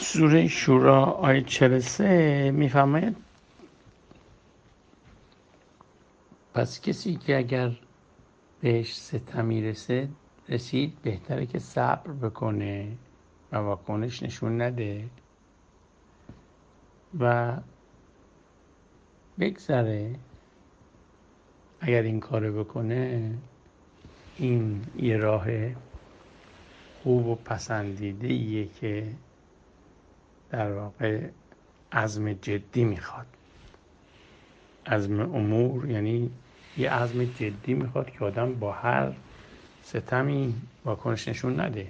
سوره شورا آیه 43 میفرماید پس کسی که اگر بهش ستمی رسید بهتره که صبر بکنه و واکنش نشون نده و بگذره. اگر این کارو بکنه این یه راه خوب و پسندیده‌ایه که در واقع عزم جدی میخواد. عزم امور یعنی یه عزم جدی میخواد که آدم با هر ستمی واکنش نشون نده.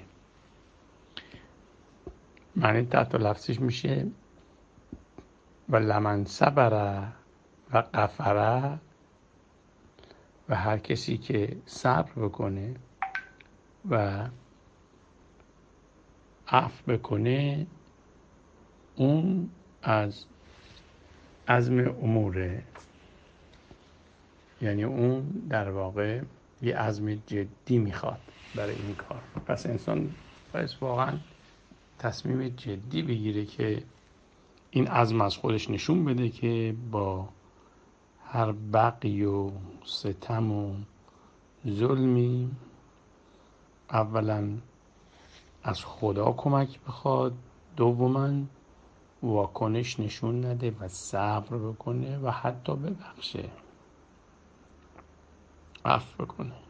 معنی تحت لفظش میشه و لمن صبر و غفر، و هر کسی که صبر بکنه و عفو بکنه اون از عزم اموره، یعنی اون در واقع یه عزم جدی میخواد برای این کار. پس انسان باید واقعا تصمیم جدی بگیره که این عزم از خودش نشون بده که با هر بغی و ستم و ظلمی اولا از خدا کمک بخواد، دوما واکنش نشون نده و صبر بکنه و حتی ببخشه، عفو بکنه.